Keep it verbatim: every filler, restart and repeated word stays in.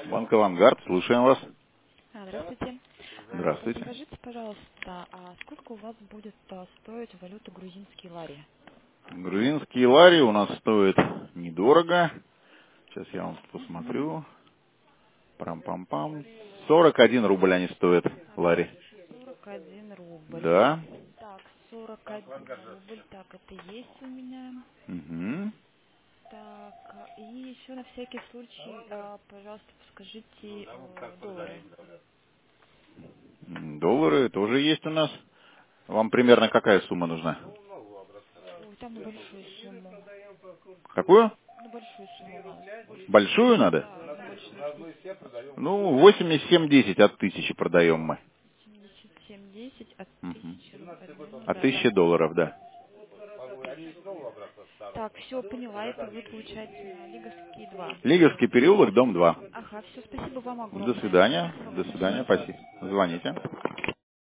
Банк «Авангард», слушаем вас. А, Здравствуйте. А, Здравствуйте. Подскажите, пожалуйста, а сколько у вас будет а, стоить валюта грузинские лари? Грузинские лари у нас стоят недорого. Сейчас я вам Угу. посмотрю. Прам-пам-пам. сорок один рубль они стоят, лари. Ага, сорок один рубль. Да. Так, сорок один рубль, так, это есть у меня. Угу. Так, а, и еще на всякий случай, а, пожалуйста, подскажите э, доллары. М, Доллары тоже есть у нас. Вам примерно какая сумма нужна? Ой, там на большую сумму. Какую? На большую сумму надо. Большую надо? Да, на большой кис. Ну, восемьдесят семь десять от тысячи продаем мы. семьдесят семь десять от Мгм. тысячи рублей, От да. тысячи долларов, да. Так, все, поняла. Это вы, получается, на Лиговский два. Лиговский переулок, дом два. Ага, все, спасибо вам До огромное. свидания. Спасибо До вам, до свидания. свидания. Спасибо. Звоните.